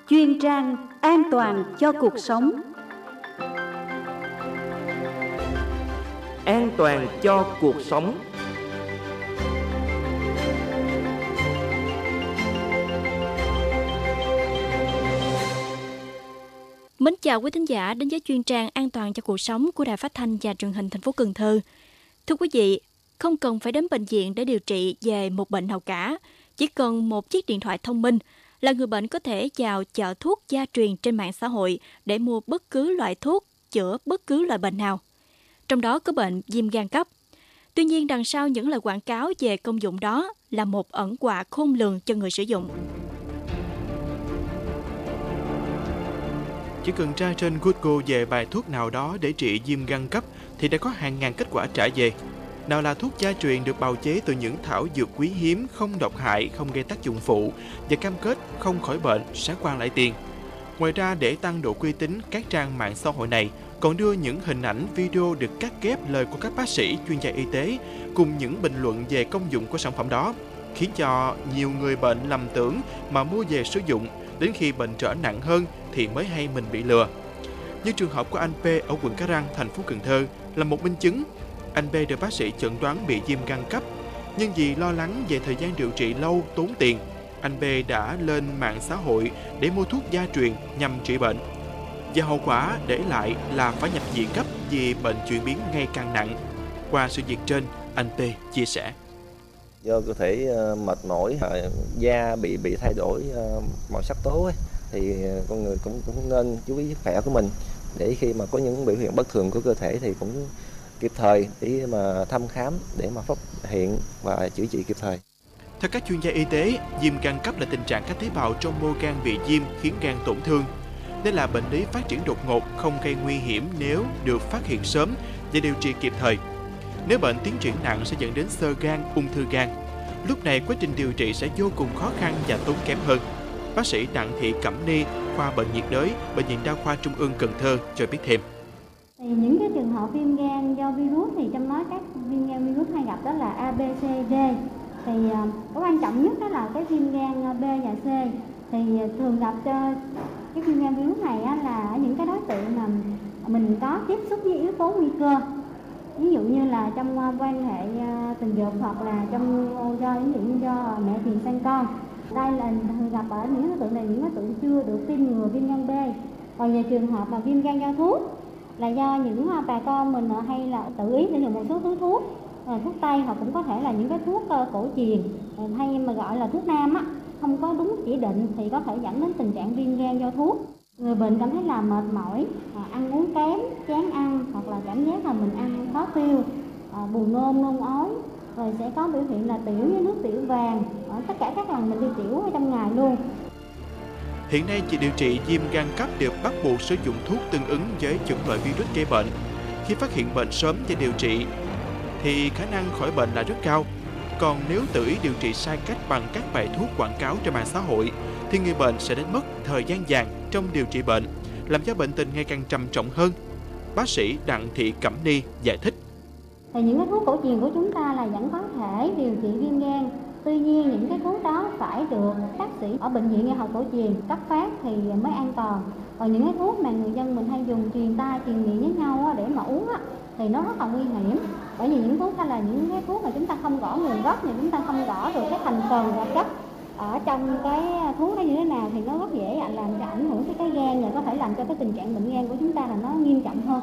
chuyên trang an toàn cho cuộc sống. An toàn cho cuộc sống. Mến chào quý thính giả đến với chuyên trang an toàn cho cuộc sống của Đài Phát thanh và Truyền hình thành phố Cần Thơ. Thưa quý vị, không cần phải đến bệnh viện để điều trị về một bệnh nào cả, chỉ cần một chiếc điện thoại thông minh là người bệnh có thể vào chợ thuốc gia truyền trên mạng xã hội để mua bất cứ loại thuốc chữa bất cứ loại bệnh nào. Trong đó có bệnh viêm gan cấp. Tuy nhiên, đằng sau những lời quảng cáo về công dụng đó là một ẩn họa khôn lường cho người sử dụng. Chỉ cần tra trên Google về bài thuốc nào đó để trị viêm gan cấp thì đã có hàng ngàn kết quả trả về. Nào là thuốc gia truyền được bào chế từ những thảo dược quý hiếm, không độc hại, không gây tác dụng phụ và cam kết không khỏi bệnh, sẽ quan lại tiền. Ngoài ra, để tăng độ uy tín, các trang mạng xã hội này còn đưa những hình ảnh, video được cắt ghép lời của các bác sĩ, chuyên gia y tế cùng những bình luận về công dụng của sản phẩm đó, khiến cho nhiều người bệnh lầm tưởng mà mua về sử dụng, đến khi bệnh trở nặng hơn thì mới hay mình bị lừa. Như trường hợp của anh P ở quận Cái Răng, thành phố Cần Thơ là một minh chứng. Anh B được bác sĩ chẩn đoán bị viêm gan cấp, nhưng vì lo lắng về thời gian điều trị lâu, tốn tiền, anh B đã lên mạng xã hội để mua thuốc gia truyền nhằm trị bệnh. Và hậu quả để lại là phải nhập viện gấp vì bệnh chuyển biến ngày càng nặng. Qua sự việc trên, anh P chia sẻ. Do cơ thể mệt mỏi, da bị thay đổi màu sắc tố ấy, thì con người cũng nên chú ý sức khỏe của mình để khi mà có những biểu hiện bất thường của cơ thể thì cũng kịp thời để mà thăm khám, để mà phát hiện và chữa trị kịp thời. Theo các chuyên gia y tế, viêm gan cấp là tình trạng các tế bào trong mô gan bị viêm khiến gan tổn thương. Đây là bệnh lý phát triển đột ngột, không gây nguy hiểm nếu được phát hiện sớm và điều trị kịp thời. Nếu bệnh tiến triển nặng sẽ dẫn đến xơ gan, ung thư gan. Lúc này quá trình điều trị sẽ vô cùng khó khăn và tốn kém hơn. Bác sĩ Đặng Thị Cẩm Ni, khoa bệnh nhiệt đới, Bệnh viện Đa khoa Trung ương Cần Thơ cho biết thêm. Thì những cái trường hợp viêm gan do virus thì trong đó các viêm gan virus hay gặp đó là A, B, C, D. Thì cái quan trọng nhất đó là cái viêm gan B và C. Thì thường gặp cho cái viêm gan virus này là ở những cái đối tượng mà mình có tiếp xúc với yếu tố nguy cơ. Ví dụ như là trong quan hệ tình dục hoặc là ví dụ như do mẹ truyền sang con. Đây là thường gặp ở những đối tượng này, những đối tượng chưa được tiêm ngừa viêm gan B. Còn về trường hợp mà viêm gan do thuốc là do những bà con mình hay là tự ý sử dụng một số thứ thuốc tây, hoặc cũng có thể là những cái thuốc cổ truyền hay mà gọi là thuốc nam không có đúng chỉ định thì có thể dẫn đến tình trạng viêm gan do thuốc. Người bệnh cảm thấy là mệt mỏi, ăn uống kém, chán ăn, hoặc là cảm giác là mình ăn khó tiêu, buồn nôn, nôn ói, rồi sẽ có biểu hiện là tiểu với nước tiểu vàng ở tất cả các lần mình đi tiểu ở trong ngày luôn. Hiện nay, chỉ điều trị viêm gan cấp đều bắt buộc sử dụng thuốc tương ứng với chủng loại virus gây bệnh. Khi phát hiện bệnh sớm và điều trị thì khả năng khỏi bệnh là rất cao. Còn nếu tự ý điều trị sai cách bằng các bài thuốc quảng cáo trên mạng xã hội thì người bệnh sẽ đánh mất thời gian vàng trong điều trị bệnh, làm cho bệnh tình ngày càng trầm trọng hơn. Bác sĩ Đặng Thị Cẩm Ni giải thích. Thì những cái thuốc cổ truyền của chúng ta là vẫn có thể điều trị viêm gan. Tuy nhiên những cái thuốc đó phải được bác sĩ ở bệnh viện y học cổ truyền cấp phát thì mới an toàn. Còn những cái thuốc mà người dân mình hay dùng truyền tai truyền miệng với nhau để mà uống thì nó rất là nguy hiểm. Bởi vì những thuốc đó là những cái thuốc mà chúng ta không rõ nguồn gốc, thì chúng ta không rõ được cái thành phần và chất ở trong cái thuốc đó như thế nào thì nó rất dễ làm cho ảnh hưởng tới cái gan và có thể làm cho cái tình trạng bệnh gan của chúng ta là nó nghiêm trọng hơn.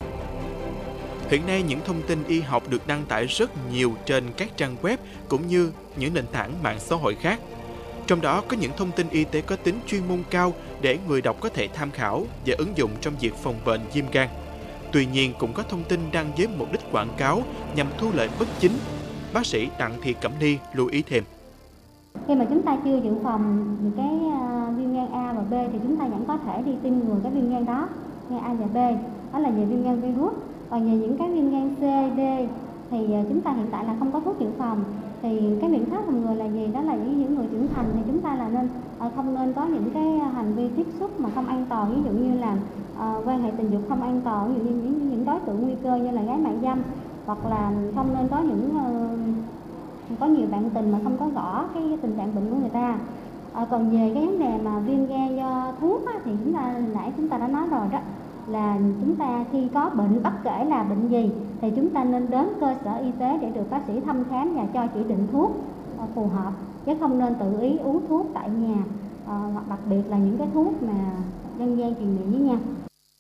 Hiện nay, những thông tin y học được đăng tải rất nhiều trên các trang web cũng như những nền tảng mạng xã hội khác. Trong đó có những thông tin y tế có tính chuyên môn cao để người đọc có thể tham khảo và ứng dụng trong việc phòng bệnh viêm gan. Tuy nhiên, cũng có thông tin đăng với mục đích quảng cáo nhằm thu lợi bất chính. Bác sĩ Đặng Thị Cẩm Ni lưu ý thêm. Khi mà chúng ta chưa dự phòng cái viêm gan A và B thì chúng ta vẫn có thể đi tiêm ngừa cái viêm gan đó, gan A và B. Đó là về viêm gan virus. Còn về những cái viêm gan C, D thì chúng ta hiện tại là không có thuốc dự phòng. Thì cái biện pháp phòng ngừa là gì? Đó là những người trưởng thành thì chúng ta là không nên có những cái hành vi tiếp xúc mà không an toàn, ví dụ như là quan hệ tình dục không an toàn, ví dụ như những đối tượng nguy cơ như là gái mại dâm, hoặc là không nên có những có nhiều bạn tình mà không có rõ cái tình trạng bệnh của người ta. Còn về cái vấn đề mà viêm gan do thuốc á, thì nãy chúng ta đã nói rồi đó, là chúng ta khi có bệnh bất kể là bệnh gì thì chúng ta nên đến cơ sở y tế để được bác sĩ thăm khám và cho chỉ định thuốc phù hợp, chứ không nên tự ý uống thuốc tại nhà, hoặc đặc biệt là những cái thuốc mà dân gian truyền miệng với nhau.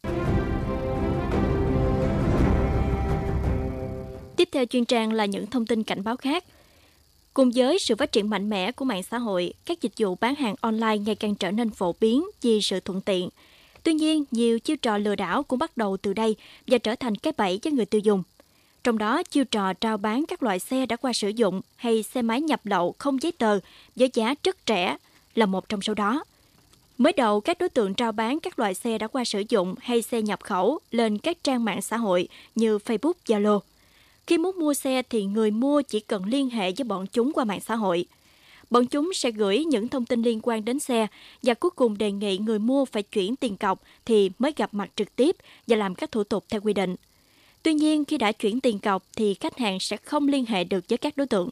Tiếp theo chuyên trang là những thông tin cảnh báo khác. Cùng với sự phát triển mạnh mẽ của mạng xã hội, các dịch vụ bán hàng online ngày càng trở nên phổ biến vì sự thuận tiện. Tuy nhiên, nhiều chiêu trò lừa đảo cũng bắt đầu từ đây và trở thành cái bẫy cho người tiêu dùng. Trong đó, chiêu trò rao bán các loại xe đã qua sử dụng hay xe máy nhập lậu không giấy tờ với giá rất rẻ là một trong số đó. Mới đầu, các đối tượng rao bán các loại xe đã qua sử dụng hay xe nhập khẩu lên các trang mạng xã hội như Facebook, Zalo. Khi muốn mua xe thì người mua chỉ cần liên hệ với bọn chúng qua mạng xã hội. Bọn chúng sẽ gửi những thông tin liên quan đến xe và cuối cùng đề nghị người mua phải chuyển tiền cọc thì mới gặp mặt trực tiếp và làm các thủ tục theo quy định. Tuy nhiên, khi đã chuyển tiền cọc thì khách hàng sẽ không liên hệ được với các đối tượng.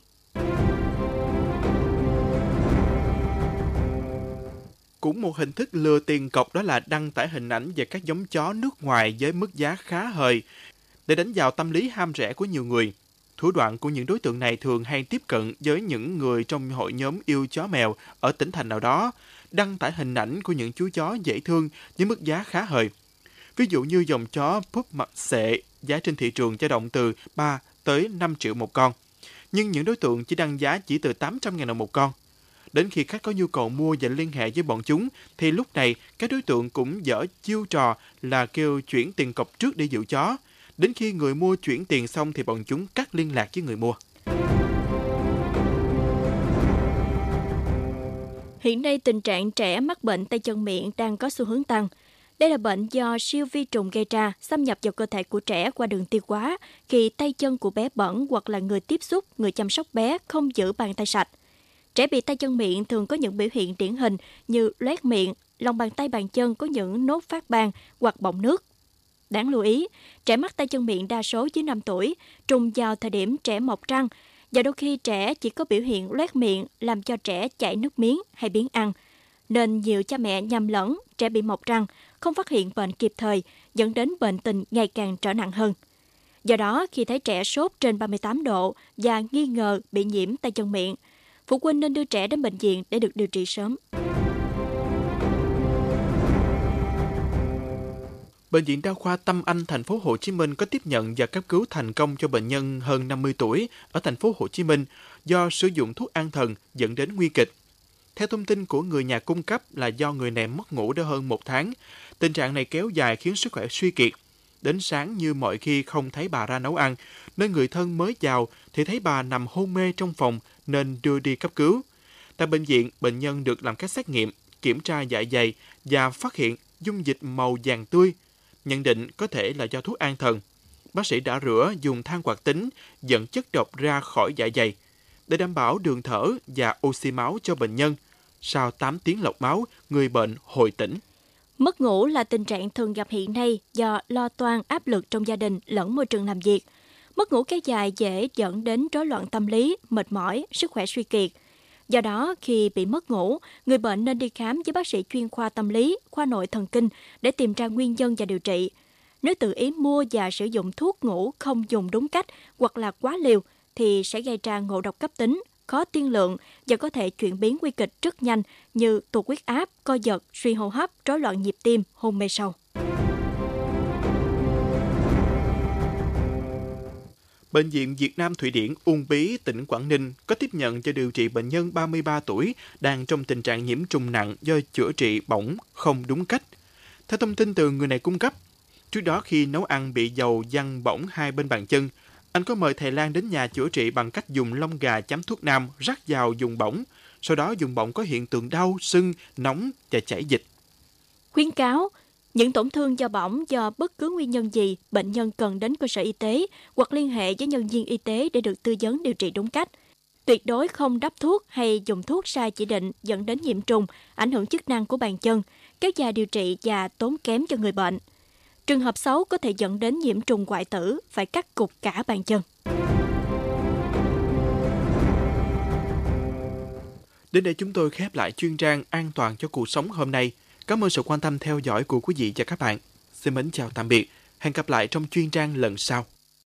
Cũng một hình thức lừa tiền cọc đó là đăng tải hình ảnh về các giống chó nước ngoài với mức giá khá hời để đánh vào tâm lý ham rẻ của nhiều người. Thủ đoạn của những đối tượng này thường hay tiếp cận với những người trong hội nhóm yêu chó mèo ở tỉnh thành nào đó, đăng tải hình ảnh của những chú chó dễ thương với mức giá khá hời. Ví dụ như dòng chó Pup mặt xệ, giá trên thị trường dao động từ 3 tới 5 triệu một con. Nhưng những đối tượng chỉ đăng giá chỉ từ 800.000 đồng một con. Đến khi khách có nhu cầu mua và liên hệ với bọn chúng, thì lúc này các đối tượng cũng dở chiêu trò là kêu chuyển tiền cọc trước để giữ chó. Đến khi người mua chuyển tiền xong thì bọn chúng cắt liên lạc với người mua. Hiện nay tình trạng trẻ mắc bệnh tay chân miệng đang có xu hướng tăng. Đây là bệnh do siêu vi trùng gây ra, xâm nhập vào cơ thể của trẻ qua đường tiêu hóa khi tay chân của bé bẩn hoặc là người tiếp xúc, người chăm sóc bé không giữ bàn tay sạch. Trẻ bị tay chân miệng thường có những biểu hiện điển hình như loét miệng, lòng bàn tay bàn chân có những nốt phát ban hoặc bọng nước. Đáng lưu ý, trẻ mắc tay chân miệng đa số dưới 5 tuổi, trùng vào thời điểm trẻ mọc răng, và đôi khi trẻ chỉ có biểu hiện loét miệng làm cho trẻ chảy nước miếng hay biếng ăn. Nên nhiều cha mẹ nhầm lẫn trẻ bị mọc răng, không phát hiện bệnh kịp thời, dẫn đến bệnh tình ngày càng trở nặng hơn. Do đó, khi thấy trẻ sốt trên 38 độ và nghi ngờ bị nhiễm tay chân miệng, phụ huynh nên đưa trẻ đến bệnh viện để được điều trị sớm. Bệnh viện Đa khoa Tâm Anh, thành phố Hồ Chí Minh có tiếp nhận và cấp cứu thành công cho bệnh nhân hơn 50 tuổi ở thành phố Hồ Chí Minh do sử dụng thuốc an thần dẫn đến nguy kịch. Theo thông tin của người nhà cung cấp là do người này mất ngủ đã hơn 1 tháng. Tình trạng này kéo dài khiến sức khỏe suy kiệt. Đến sáng như mọi khi không thấy bà ra nấu ăn, nên người thân mới vào thì thấy bà nằm hôn mê trong phòng nên đưa đi cấp cứu. Tại bệnh viện, bệnh nhân được làm các xét nghiệm, kiểm tra dạ dày và phát hiện dung dịch màu vàng tươi. Nhận định có thể là do thuốc an thần. Bác sĩ đã rửa dùng than hoạt tính dẫn chất độc ra khỏi dạ dày để đảm bảo đường thở và oxy máu cho bệnh nhân. Sau 8 tiếng lọc máu, người bệnh hồi tỉnh. Mất ngủ là tình trạng thường gặp hiện nay do lo toan áp lực trong gia đình lẫn môi trường làm việc. Mất ngủ kéo dài dễ dẫn đến rối loạn tâm lý, mệt mỏi, sức khỏe suy kiệt. Do đó, khi bị mất ngủ, người bệnh nên đi khám với bác sĩ chuyên khoa tâm lý, khoa nội thần kinh để tìm ra nguyên nhân và điều trị. Nếu tự ý mua và sử dụng thuốc ngủ không dùng đúng cách hoặc là quá liều thì sẽ gây ra ngộ độc cấp tính, khó tiên lượng và có thể chuyển biến nguy kịch rất nhanh như tụt huyết áp, co giật, suy hô hấp, rối loạn nhịp tim, hôn mê sâu. Bệnh viện Việt Nam Thụy Điển, Uông Bí, tỉnh Quảng Ninh có tiếp nhận cho điều trị bệnh nhân 33 tuổi đang trong tình trạng nhiễm trùng nặng do chữa trị bỏng không đúng cách. Theo thông tin từ người này cung cấp, trước đó khi nấu ăn bị dầu văng bỏng hai bên bàn chân, anh có mời thầy lang đến nhà chữa trị bằng cách dùng lông gà chấm thuốc nam rắc vào vùng bỏng. Sau đó vùng bỏng có hiện tượng đau, sưng, nóng và chảy dịch. Khuyến cáo, những tổn thương do bỏng do bất cứ nguyên nhân gì, bệnh nhân cần đến cơ sở y tế hoặc liên hệ với nhân viên y tế để được tư vấn điều trị đúng cách. Tuyệt đối không đắp thuốc hay dùng thuốc sai chỉ định dẫn đến nhiễm trùng, ảnh hưởng chức năng của bàn chân, kéo dài điều trị và tốn kém cho người bệnh. Trường hợp xấu có thể dẫn đến nhiễm trùng hoại tử, phải cắt cụt cả bàn chân. Đến đây chúng tôi khép lại chuyên trang An toàn cho cuộc sống hôm nay. Cảm ơn sự quan tâm theo dõi của quý vị và các bạn. Xin mến chào tạm biệt. Hẹn gặp lại trong chuyên trang lần sau.